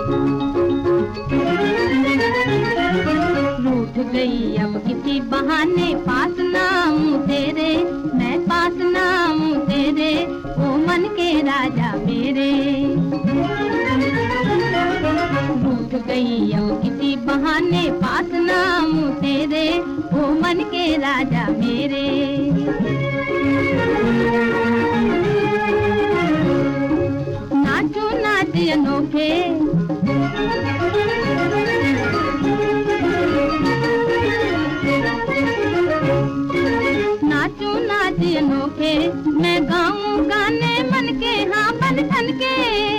रूठ गई अब किसी बहाने पास ना हूँ तेरे, मैं पास ना हूँ तेरे, ओ मन के राजा मेरे। रूठ गई अब किसी बहाने पास ना हूँ तेरे, ओ मन के राजा मेरे। नाचो नाच अनोखे, नाचो नाच अनोखे, मैं गाऊं गाने मन के, हाँ बन ठन के।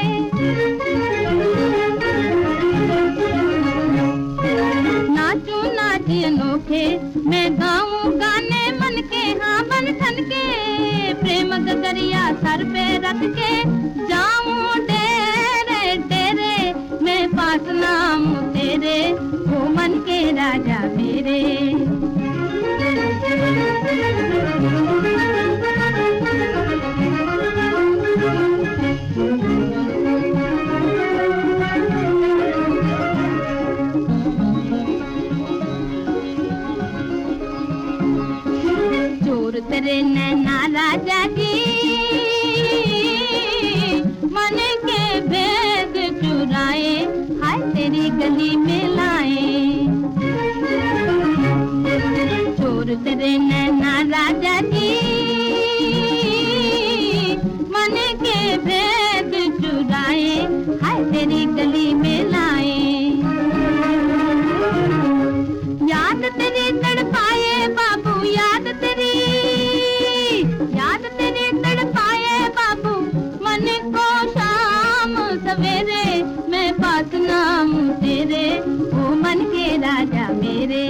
नाचो नाच अनोखे, मैं गाऊं गाने मन के, हाँ बन ठन के। प्रेम गगरिया सर पे रख के जाऊं डेरे डेरे, मैं पास ना हूँ तेरे, ओ मन के राजा मेरे। चोर तेरे नैना राजा जी, मन के भेद चुराए, हाय तेरी गली में लाए। चोर तेरे नैना राजा जी, मन के भेद चुराए, हाय तेरी गली में लाए। याद तेरी तड़पाए बाबू, याद तेरी तड़पाए बाबू, मन को शाम सवेरे, मैं पास ना हूँ तेरे, ओ मन के राजा मेरे।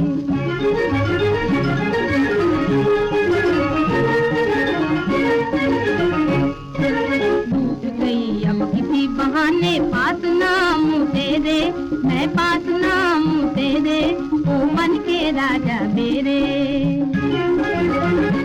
डूब गई अब किसी बहाने पास ना हूँ तेरे, मैं पास ना हूँ तेरे, ओ मन के राजा मेरे।